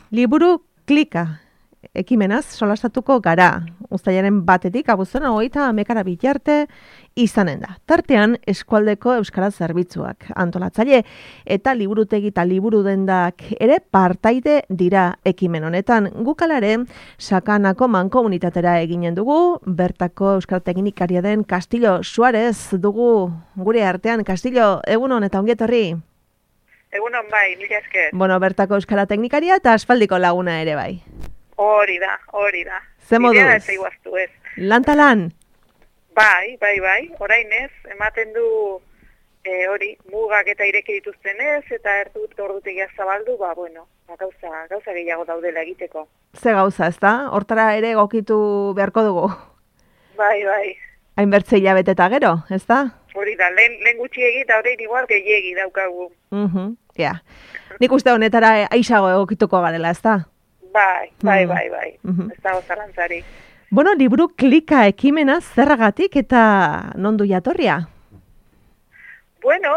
Liburu klika ekimenaz solastatuko gara. Uztailaren 1-tik abuztuaren 30 bitarte izanen da. Tartean eskualdeko euskara zerbitzuak antolatzaile eta liburutegi eta liburu dendak ere partaide dira ekimen honetan. Gukalare Sakanako mankomunitatera eginen dugu, bertako euskara teknikaria den Castillo Suarez dugu gure artean. Castillo, egunon eta ongi etorri. Egunon bai, mila esker. Bueno, bertako euskara teknikaria eta aspaldiko laguna ere bai. Hori da. Ze moduz? Bidea ez eguaztu ez. Lan. Bai. Orain ez, ematen du hori, mugak eta ireki dituztenez, eta ordutegia zabaldu, gauza gehiago daudela egiteko. Ze gauza, ezta? Hortara ere egokitu beharko dugu. Bai. Hainbertze hilabete eta gero, ezta? Hori da, lehen gutxiegi eta orain igual gehiegi daukagu. Ja. Nik uste honetara aisago egokituko garela, ezta? Bai. Ez dago zalantzari. Bueno, liburu klika ekimena zergatik eta nondu jatorria? Bueno,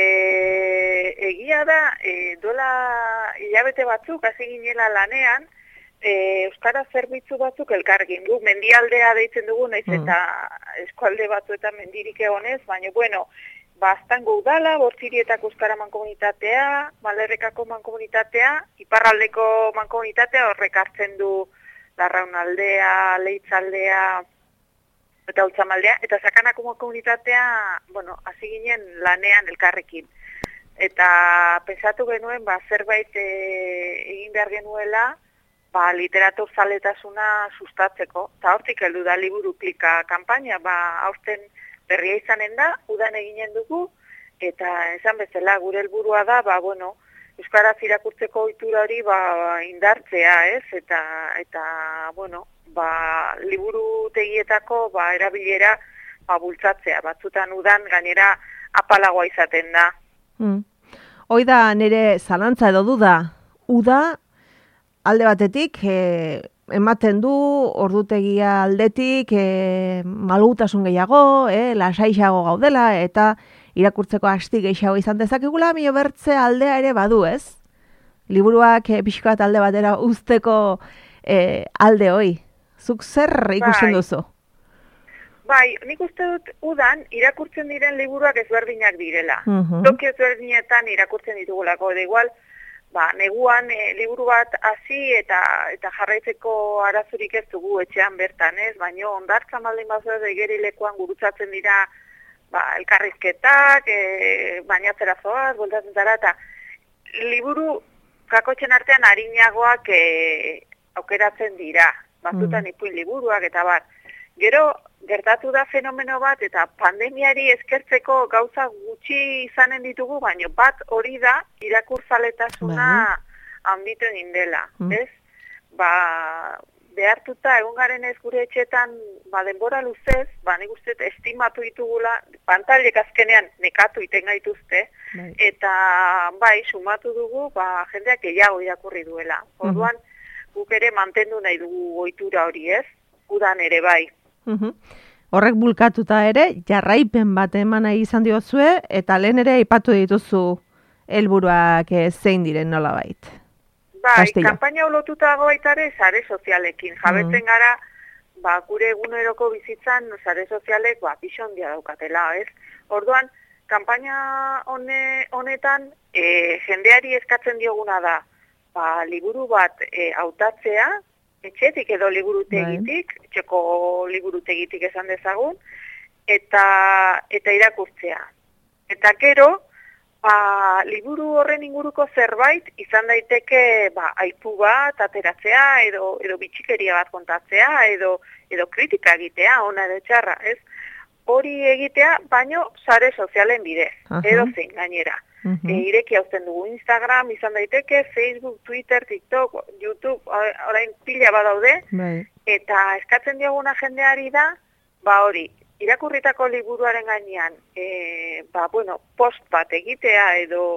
egia da, dola hilabete batzuk hasi ginela lanean, euskara zerbitzu batzuk elkargin du. Mendialdea deitzen dugu, naiz eta eskualde batzuetan mendirik egonez, baina bueno, Baztango udala, Bortzirietako euskara mankomunitatea, Malerrekako mankomunitatea, Iparraldeko mankomunitatea horrek hartzen du Larraunaldea, Leitzaldea eta Ultzamaldea, eta Sakanako mankomunitatea, hasi ginen lanean elkarrekin. Eta pensatu genuen, zerbait egin behar genuela, literatur zaletasuna sustatzeko. Eta hortik heldu da liburu klika kanpaina, aurten berria izanen da, udan eginen dugu, eta esan bezala gure helburua da, euskaraz irakurtzeko ohitura hori indartzea, ez? Eta liburutegietako erabilera bultzatzea. Batzutan udan gainera apalagoa izaten da. Hoi da nire zalantza edo duda, uda alde batetik ematen du ordutegia aldetik malgutasun gehiago, lasaixago gaudela eta irakurtzeko asti gehiago izan dezakegula, mio bertze aldea ere badu, ez? Liburuak pixkoat alde batera uzteko alde hoi. Zuk zer ikusten duzu? Bai, nik uste dut udan irakurtzen diren liburuak ezberdinak direla. Toki ezberdinetan irakurtzen ditugulako, edo igual, neguan liburu bat hasi eta jarraitzeko arazurik ez dugu etxean bertan, ez? Baina ondartzan baldin bazoaz igerilekoan gurutzatzen dira elkarrizketak, bainatzera zoaz, voltatzen zara, eta liburu kakotxen artean arinagoak aukeratzen dira, batzutan ipuin liburuak eta bat. Gero, gertatu da fenomeno bat, eta pandemiari eskertzeko gauza gutxi izanen ditugu, baina bat hori da irakurzaletasuna handitu egin dela, ez? Behartuta egon garen ez gure etxetan denbora luzez, nik uste estimatu ditugula, pantailek azkenean nekatu iten gaituzte, eta sumatu dugu jendeak gehiago irakurri duela. Orduan, guk ere mantendu nahi dugu ohitura hori, ez? Udan ere bai. Horrek bulkatuta ere, jarraipen bat eman nahi izan diozue, eta lehen ere aipatu dituzu helburuak zein diren nolabait. Kanpaina lotuta baita ere sare sozialekin. Jabetzen gara, gure eguneroko bizitzan sare sozialek pisu handia daukatela, ez? Orduan, kanpaina honetan jendeari eskatzen dioguna da, liburu bat hautatzea, etxetik edo liburutegitik, etxeko liburutegitik esan dezagun, eta irakurtzea. Eta gero, liburu horren inguruko zerbait izan daiteke aipu bat ateratzea edo bitxikeria bat kontatzea edo kritika egitea, ona edo txarra, ez? Hori egitea, baino sare sozialen bidez, edo zein gainera. Ireki hausten dugu Instagram, izan daiteke, Facebook, Twitter, TikTok, YouTube, orain pila badaude, eta eskatzen dioguna jendeari da, hori, irakurritako liburuaren gainean, post bat egitea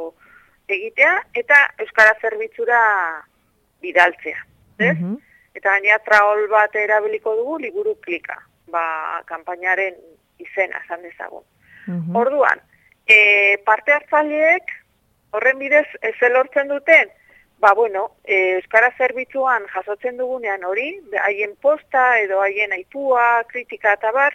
eta euskara zerbitzura bidaltzea, ez? Eta gainera traol bat erabiliko dugu liburu klika, kanpainaren izena esan dezagun. Orduan, parte hartzaileek horren bidez ez lortzen duten, Euskara zerbitzuan jasotzen dugunean hori, haien posta edo haien aipua, kritika eta bar,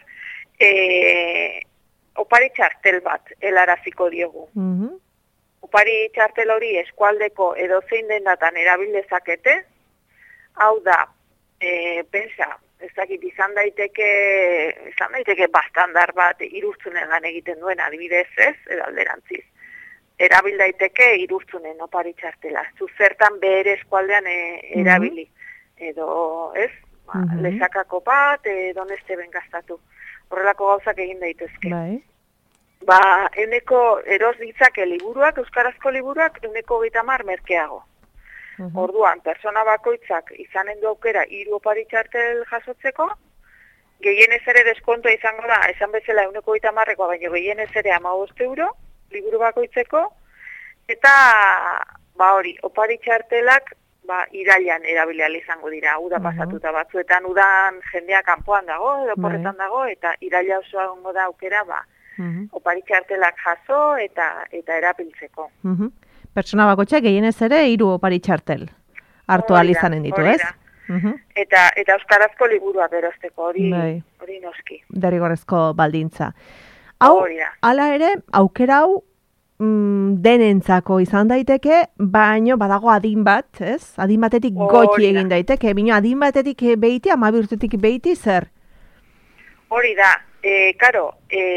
opari txartel bat helaraziko diogu. Opari txartel hori eskualdeko edo zein dendatan erabil dezakete, hau da, pensa, ez dakit izan daiteke bastandar bat irurtzunen lan egiten duen adibidez ez, edo alderantziz. Erabil daiteke irurtzunen opari txartela. Zertan behar eskualdean erabili. Edo, ez, lesakako bat, doneste ben gaztatu. Horrelako gauzak egin daitezke. Euneko eros ditzake liburuak, euskarazko liburuak, 130 merkeago. Orduan, persona bakoitzak izanen du aukera 3 opari txartel jasotzeko, gehienez ere deskontoa izango da, esan bezala 130-ekoa, baina gehienez ere 15 euro, liburu bakoitzeko, eta opari txartelak irailan erabilial izango dira, uda pasatuta batzuetan, udan jendea kanpoan dago, edo porretan dago, eta iraila osoa gongo da aukera, opari txartelak jaso eta erabiltzeko. Pertsona bakoitzak gehienez ere 3 opari txartel hartu ahal izanen ditu, ez? Eta euskarazko liburua berosteko, hori noski. Derrigorrezko baldintza. Hau, hala ere, aukera hau denentzako izan daiteke, baino badago adin bat, ez? Adin batetik goti egin daiteke, bino adin batetik behiti, 12 urtetik behiti, zer? Hori da, karo,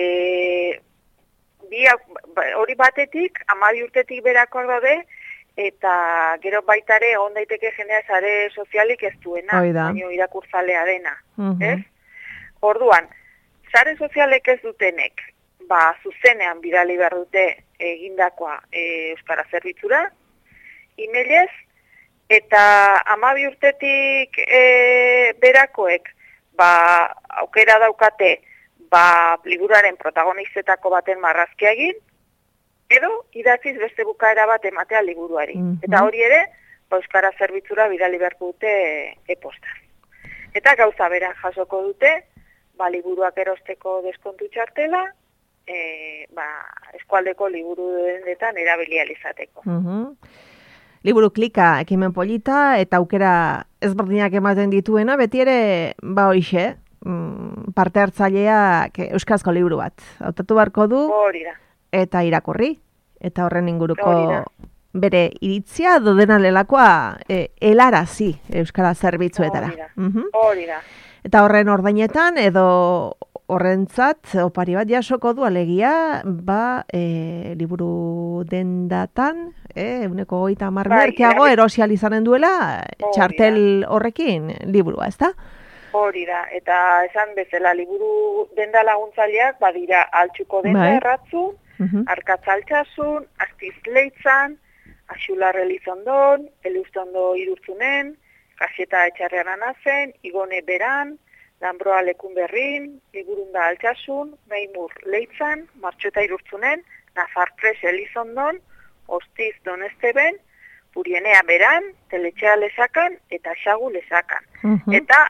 hori batetik, 12 urtetik berakoak daude, eta gero baitare egon daiteke jendea sare sozialik ez duena, baino irakurtzalea dena, ez? Orduan, sare sozialek ez dutenek, zuzenean bidali behar dute egindakoa euskara zerbitzura, emailez, eta 12 urtetik berakoek, aukera daukate, liburuaren protagonistetako baten marrazkia egin, edo idatziz beste bukaera bat ematea liburuari. Eta hori ere, euskara zerbitzura bidali beharko dute e-postaz. Eta gauza bera jasoko dute, liburuak erosteko deskontu txartela, eskualdeko liburu dendetan erabilial izateko. Liburu klika ekimen polita eta aukera ezberdinak ematen dituena, beti ere, hoixe, parte hartzaileak euskarazko liburu bat. Hautatu beharko du eta irakurri. Eta horren inguruko bere iritzia dodena lelakoa helarazi euskara zerbitzuetara. Hori da. Eta horren ordainetan edo horrentzat opari bat jasoko du alegia liburu dendatan 130 merkeago erosial izanen duela txartel horrekin liburua, ezta? Hori da, eta esan bezala liburu denda laguntzaileak badira altxuko denda erratzun, arkatzaltxasun, astiz leitzan, Axular Elizondon, Elustondo Irurtzunen, Kaseta Etxarrean azen, Igone Beran, Lanbroa Lekun Berrin, Ligurunda Altxasun, Meimur Leitzan, Martxota Irurtzunen, Nafarpres Elizondon, Ostiz Donesteben, Purienea Beran, Teletxea Lesakan eta Xagu Lesakan. Eta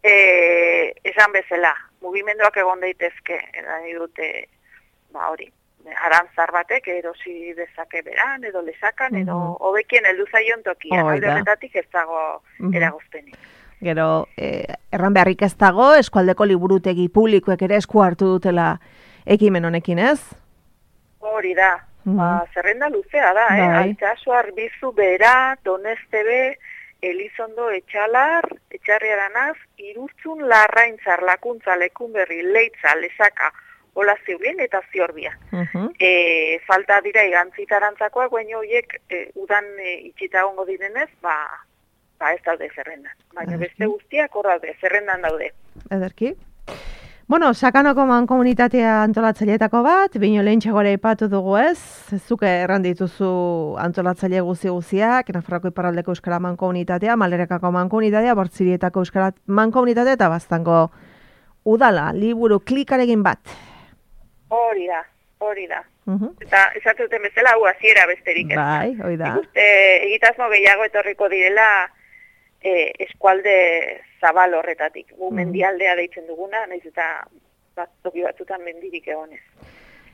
esan bezala, mugimenduak egon daitezke, nahi dute, hori, arantzar batek erosi dezake Beran, edo Lesakan, edo hobekien heldu zaion tokia, alde horretatik ez dago eragozpenik. Gero, erran beharrik ez dago, eskualdeko liburutegi publikoek ere esku hartu dutela ekimen honekin, ez? Hori da, zerrenda luzea da, Altsasu, Arbizu, Bera, Donestebe, Elizondo, Etxalar, Etxarriaranaz, Irurtzun, Larraintzar, Lakuntza, Lekunberri, Leitza, Lesaka, Ola Zeurien eta Ziorbia. Falta dira igantzitarantzkoak, baina horiek udan itxita gongo direnez, ez daude zerrendan. Baina beste guztiak hor daude, zerrendan daude. Ederki. Bueno, Sakanoko mankomunitatea antolatzaileetako bat, bino lehentxagore ipatu dugu ez, zuke errandituzu antolatzaile guziak, Nafarroko iparraldeko euskara mankomunitatea, Malerekako mankomunitatea, Bortzirietako euskara mankomunitatea eta Baztango udala, liburu klikarekin bat. Hori da. Eta esatu duten bezala, hasiera besterik ez. Bai, hori da. Egitazmo gehiago etorriko direla eskualde zabal horretatik. Mendialdea deitzen duguna, nahiz eta toki batzutan mendirik egonez.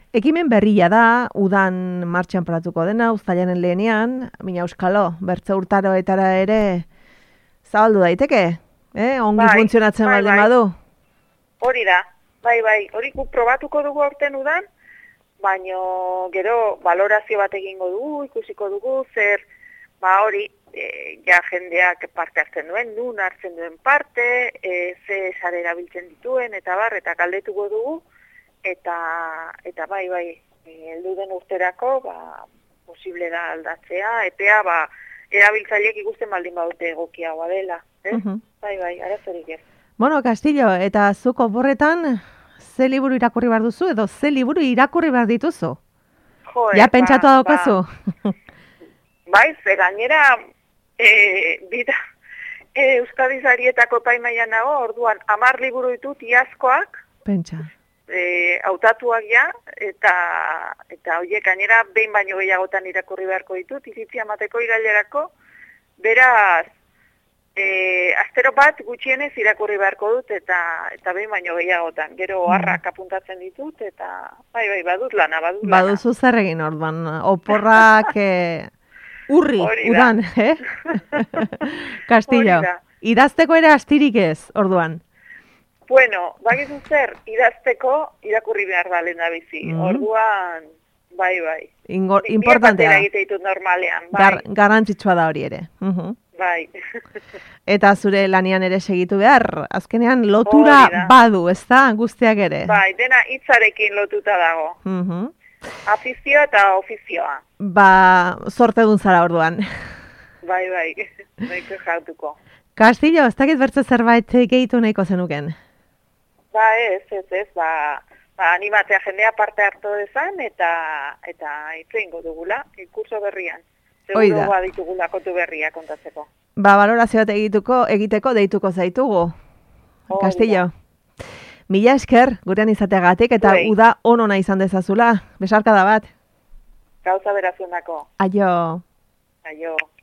Ekimen berria da, udan martxan paratuko dena, uztailaren lehenean, mina euskalo, bertze urtaroetara ere zabaldu daiteke, ongi funtzionatzen baldin badu. Hori da, bai, hori guk probatuko dugu aurten udan, baino gero valorazio bat egingo dugu, ikusiko dugu, zer, hori, ja jendeak parte hartzen duen, nun hartzen duen parte, ze sare erabiltzen dituen, eta galdetuko dugu, eta bai, heldu den urterako, posible da aldatzea, epea, erabiltzaileek ikusten baldin badute egokiagoa dela, Bai, arazorik ez. Bueno, Castillo, eta zuko borretan, ze liburu irakurri behar duzu, edo ze liburu irakurri behar dituzu? Ja, pentsatu daukazu? Bai, ze gainera, Euskadi Sarietako epaimaian nago, orduan, 10 liburu ditut iazkoak, pentsa. Hautatuak ja, eta horiek gainera behin baino gehiagotan irakurri beharko ditut, iritzia emateko irailerako, beraz, astero bat gutxienez irakurri beharko dut, eta behin baino gehiagotan, gero harrak apuntatzen ditut, eta bai, badut lana. Baduzu zer egin orduan, oporrak urri, udan, Castillo, idazteko ere astirik ez, orduan. Bueno, bagizu zer, idazteko irakurri behar da lehen da bizi. Orduan, bai. Importantea. Bi egite ditut normalean, bai. Garrantzitsua da hori ere. Bai. Eta zure lanian ere segitu behar, azkenean lotura badu, ez da, guztiak ere? Bai, dena hitzarekin lotuta dago. Afizioa eta ofizioa. Zorte dun zara orduan. Bai, nahiko jautuko. Castillo, ez dakit bertze zerbait gehitu nahiko zenuken? Ez, animatzea jendea parte hartu dezan, eta itzeingo dugula, kurso berrian. Seguro ditugula kontu berria kontatzeko. Valorazio bat egiteko deituko zaitugu. Castillo, mila esker gurean izateagatik, eta uda onona izan dezazula. Besarkada bat. Gauza berazionako. Aio. Aio.